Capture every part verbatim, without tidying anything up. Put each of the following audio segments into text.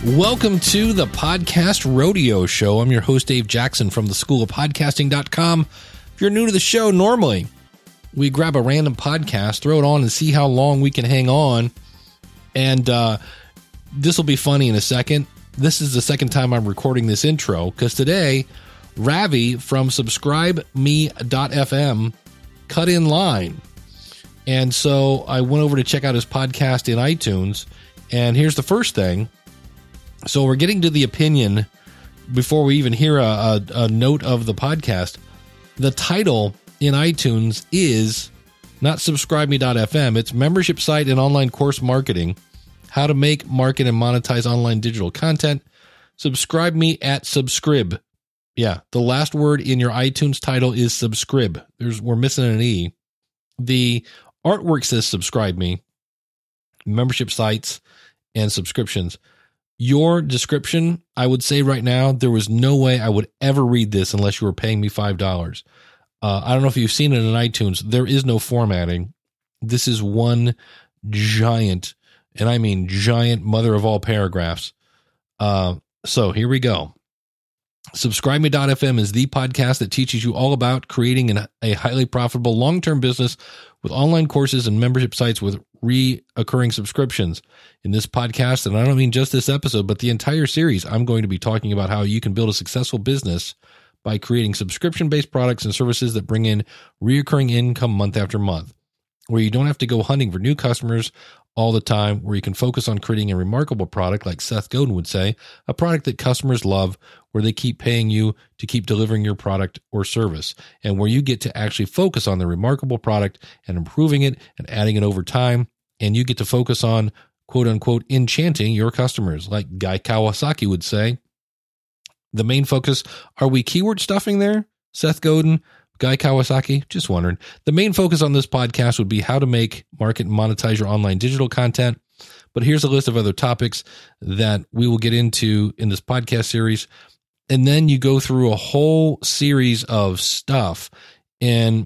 Welcome to the Podcast Rodeo Show. I'm your host, Dave Jackson from the school of podcasting dot com. If you're new to the show, normally we grab a random podcast, throw it on, and see how long we can hang on. And uh, this will be funny in a second. This is the second time I'm recording this intro because today, Ravi from subscribe me dot f m cut in line. And so I went over to check out his podcast in iTunes. And here's the first thing. So we're getting to the opinion before we even hear a, a, a note of the podcast. The title in iTunes is not subscribe me dot f m. It's Membership Site and Online Course Marketing, How to Make, Market, and Monetize Online Digital Content. Subscribe me at subscribe. Yeah, the last word in your iTunes title is subscribe. There's We're missing an E. The artwork says subscribe me, membership sites, and subscriptions. Your description, I would say right now, there was no way I would ever read this unless you were paying me five dollars. Uh, I don't know if you've seen it in iTunes. There is no formatting. This is one giant, and I mean giant, mother of all paragraphs. Uh, so here we go. subscribe me dot f m is the podcast that teaches you all about creating an, a highly profitable long-term business with online courses and membership sites with reoccurring subscriptions. In this podcast, and I don't mean just this episode, but the entire series, I'm going to be talking about how you can build a successful business by creating subscription-based products and services that bring in reoccurring income month after month, where you don't have to go hunting for new customers all the time, where you can focus on creating a remarkable product, like Seth Godin would say, a product that customers love, where they keep paying you to keep delivering your product or service, and where you get to actually focus on the remarkable product and improving it and adding it over time, and you get to focus on, quote unquote, enchanting your customers, like Guy Kawasaki would say. The main focus, are we keyword stuffing there? Seth Godin, Guy Kawasaki, just wondering. The main focus on this podcast would be how to make, market, and monetize your online digital content. But here's a list of other topics that we will get into in this podcast series. And then you go through a whole series of stuff. And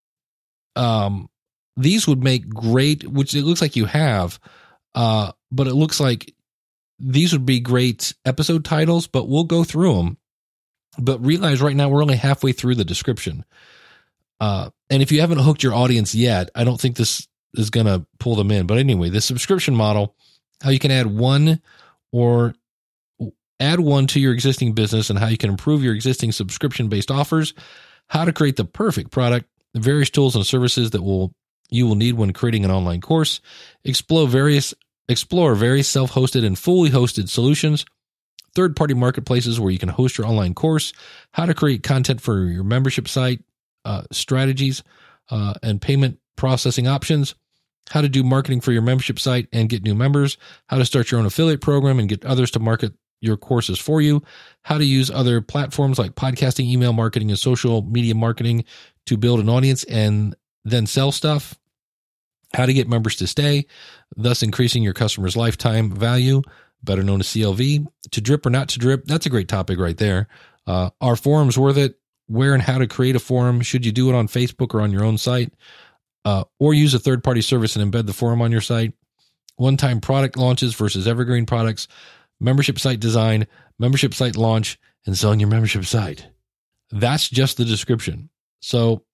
um, these would make great, which it looks like you have, uh, but it looks like these would be great episode titles, but we'll go through them. But realize right now we're only halfway through the description. Uh, and if you haven't hooked your audience yet, I don't think this is going to pull them in. But anyway, the subscription model, how you can add one or add one to your existing business and how you can improve your existing subscription-based offers, how to create the perfect product, the various tools and services that will you will need when creating an online course, explore various explore various self-hosted and fully hosted solutions, third-party marketplaces where you can host your online course, how to create content for your membership site, uh, strategies, uh, and payment processing options, how to do marketing for your membership site and get new members, how to start your own affiliate program and get others to market your courses for you, how to use other platforms like podcasting, email marketing, and social media marketing to build an audience and then sell stuff, how to get members to stay, thus increasing your customers' lifetime value, better known as C L V, to drip or not to drip. That's a great topic right there. Uh, are forums worth it? Where and how to create a forum? Should you do it on Facebook or on your own site? Uh, or use a third-party service and embed the forum on your site? One-time product launches versus evergreen products, membership site design, membership site launch, and selling your membership site. That's just the description. So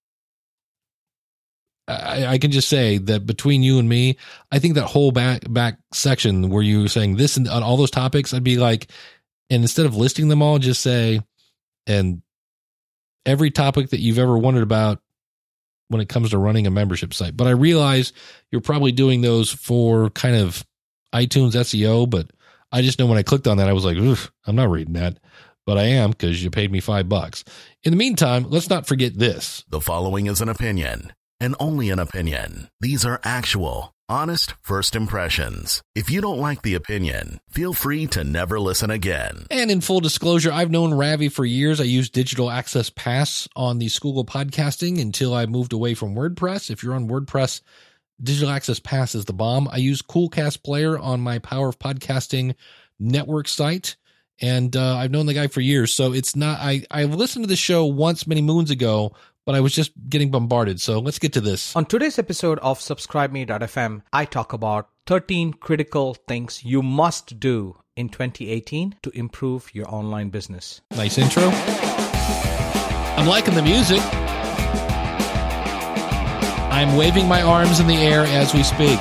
I, I can just say that between you and me, I think that whole back back section where you were saying this and on all those topics, I'd be like, and instead of listing them all, just say, and every topic that you've ever wondered about when it comes to running a membership site. But I realize you're probably doing those for kind of iTunes S E O, but I just know when I clicked on that, I was like, oof, I'm not reading that. But I am, because you paid me five bucks. In the meantime, let's not forget this. The following is an opinion, and only an opinion. These are actual, honest first impressions. If you don't like the opinion, feel free to never listen again. And in full disclosure, I've known Ravi for years. I used Digital Access Pass on the School of Podcasting until I moved away from WordPress. If you're on WordPress, Digital Access Pass is the bomb. I use Coolcast Player on my Power of Podcasting network site, and uh, I've known the guy for years. So it's not, I, I've listened to the show once many moons ago, but I was just getting bombarded. So let's get to this. On today's episode of Subscribe Me dot f m, I talk about thirteen critical things you must do in twenty eighteen to improve your online business. Nice intro. I'm liking the music. I'm waving my arms in the air as we speak.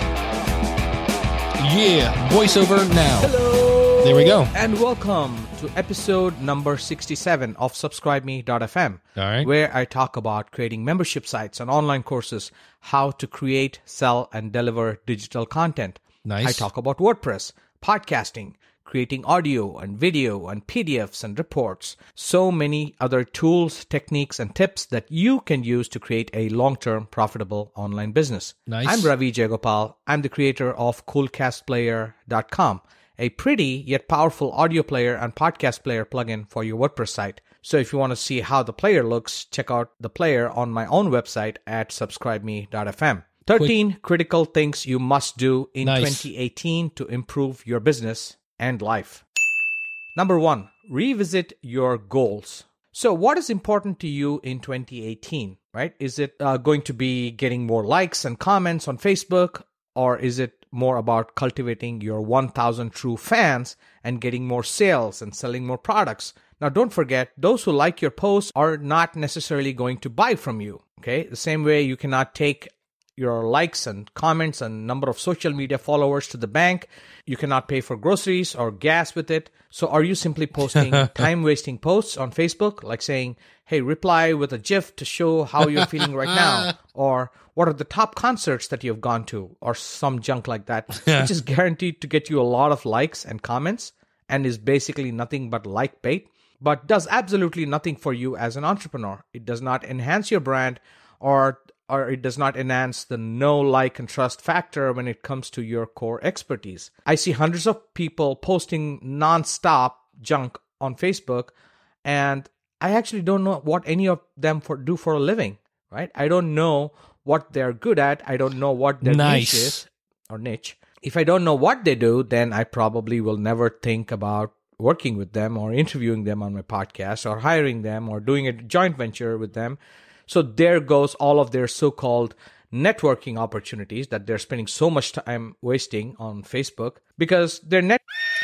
Yeah, voiceover now. Hello. There we go. And welcome to episode number sixty-seven of Subscribe Me dot f m, All right. where I talk about creating membership sites and online courses, how to create, sell, and deliver digital content. Nice. I talk about WordPress, podcasting, creating audio and video and P D Fs and reports, so many other tools, techniques, and tips that you can use to create a long-term profitable online business. Nice. I'm Ravi Jayagopal. I'm the creator of cool cast player dot com, a pretty yet powerful audio player and podcast player plugin for your WordPress site. So if you want to see how the player looks, check out the player on my own website at Subscribe Me dot f m. thirteen Quick. Critical things you must do in Nice. twenty eighteen to improve your business and life. Number one, revisit your goals. So what is important to you in twenty eighteen, right? Is it uh, going to be getting more likes and comments on Facebook, or is it more about cultivating your one thousand true fans and getting more sales and selling more products? Now, don't forget, those who like your posts are not necessarily going to buy from you, okay? The same way you cannot take your likes and comments and number of social media followers to the bank. You cannot pay for groceries or gas with it. So are you simply posting time-wasting posts on Facebook, like saying, hey, reply with a GIF to show how you're feeling right now, or what are the top concerts that you've gone to, or some junk like that, which is guaranteed to get you a lot of likes and comments and is basically nothing but like bait, but does absolutely nothing for you as an entrepreneur. It does not enhance your brand, or or it does not enhance the know, like, and trust factor when it comes to your core expertise. I see hundreds of people posting non-stop junk on Facebook, and I actually don't know what any of them for, do for a living, right? I don't know what they're good at. I don't know what their Nice. niche is, or niche. If I don't know what they do, then I probably will never think about working with them or interviewing them on my podcast or hiring them or doing a joint venture with them. So there goes all of their so-called networking opportunities that they're spending so much time wasting on Facebook because they're net.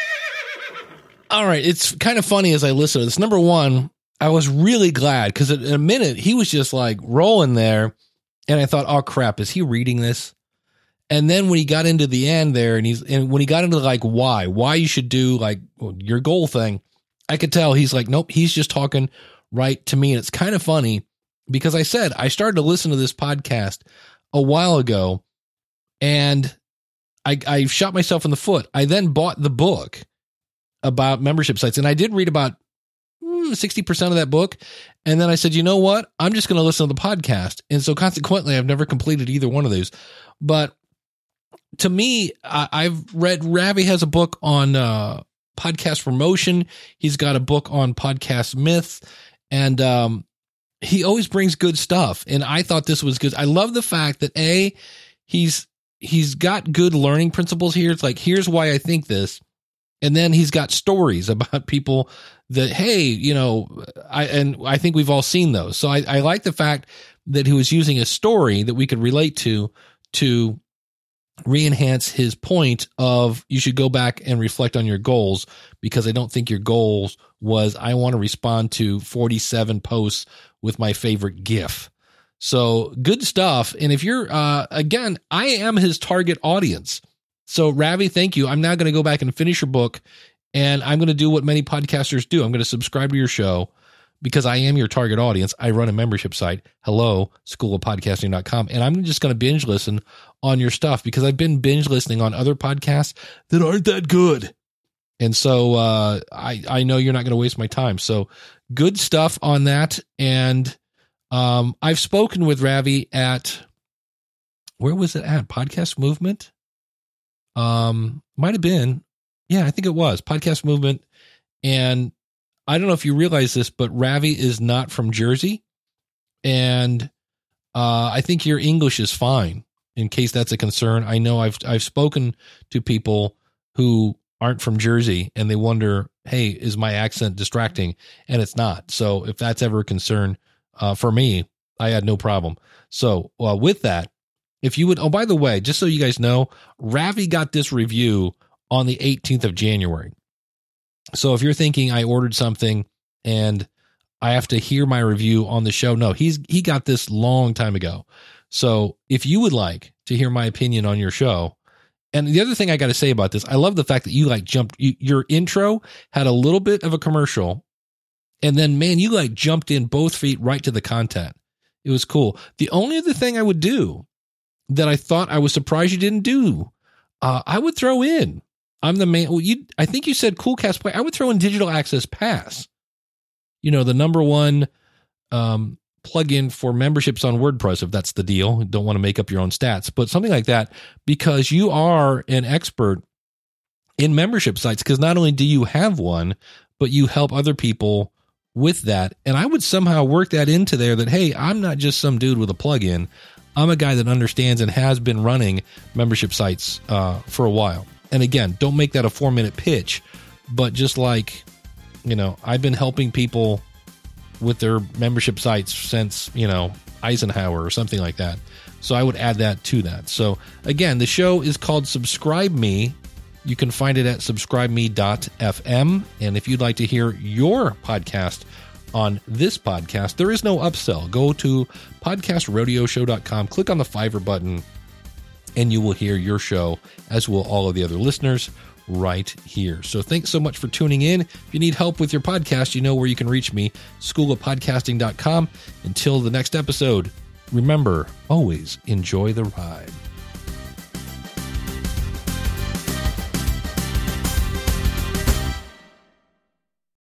All right. It's kind of funny as I listen to this. Number one, I was really glad because in a minute he was just like rolling there. And I thought, oh, crap, is he reading this? And then when he got into the end there and he's and when he got into like why, why you should do like your goal thing, I could tell he's like, nope, he's just talking right to me. And it's kind of funny. Because I said, I started to listen to this podcast a while ago and I, I shot myself in the foot. I then bought the book about membership sites and I did read about mm, sixty percent of that book. And then I said, you know what? I'm just going to listen to the podcast. And so consequently, I've never completed either one of those. But to me, I, I've read Ravi has a book on uh, podcast promotion. He's got a book on podcast myth and, um, he always brings good stuff. And I thought this was good. I love the fact that A, he's, he's got good learning principles here. It's like, here's why I think this. And then he's got stories about people that, hey, you know, I, and I think we've all seen those. So I, I like the fact that he was using a story that we could relate to, to re-enhance his point of you should go back and reflect on your goals, because I don't think your goals was, I want to respond to forty-seven posts with my favorite GIF. So good stuff. And if you're, uh, again, I am his target audience. So Ravi, thank you. I'm now going to go back and finish your book and I'm going to do what many podcasters do. I'm going to subscribe to your show because I am your target audience. I run a membership site. Hello, school of podcasting dot com. And I'm just going to binge listen on your stuff because I've been binge listening on other podcasts that aren't that good. And so uh, I, I know you're not going to waste my time. So good stuff on that. And um, I've spoken with Ravi at, where was it at? Podcast Movement? Um, might have been. Yeah, I think it was Podcast Movement. And I don't know if you realize this, but Ravi is not from Jersey. And uh, I think your English is fine in case that's a concern. I know I've, I've spoken to people who aren't from Jersey and they wonder, hey, is my accent distracting? And it's not. So if that's ever a concern uh, for me, I had no problem. So uh, with that, if you would, oh, by the way, just so you guys know, Ravi got this review on the eighteenth of January. So if you're thinking I ordered something and I have to hear my review on the show, no, he's he got this long time ago. So if you would like to hear my opinion on your show, and the other thing I got to say about this, I love the fact that you like jumped, you, your intro had a little bit of a commercial, and then, man, you like jumped in both feet right to the content. It was cool. The only other thing I would do that I thought I was surprised you didn't do, uh, I would throw in, I'm the man, well, you, I think you said Coolcast Play, I would throw in Digital Access Pass. You know, the number one um, plugin for memberships on WordPress, if that's the deal. Don't want to make up your own stats, but something like that, because you are an expert in membership sites, because not only do you have one, but you help other people with that. And I would somehow work that into there that, hey, I'm not just some dude with a plugin. I'm a guy that understands and has been running membership sites uh, for a while. And again, don't make that a four minute pitch, but just like, you know, I've been helping people with their membership sites since, you know, Eisenhower or something like that. So I would add that to that. So again, the show is called Subscribe Me. You can find it at subscribe me dot f m. And if you'd like to hear your podcast on this podcast, there is no upsell. Go to podcast rodeo show dot com, click on the Fiverr button, and you will hear your show, as will all of the other listeners, right here. So thanks so much for tuning in. If you need help with your podcast, you know where you can reach me, school of podcasting dot com. Until the next episode, remember, always enjoy the ride.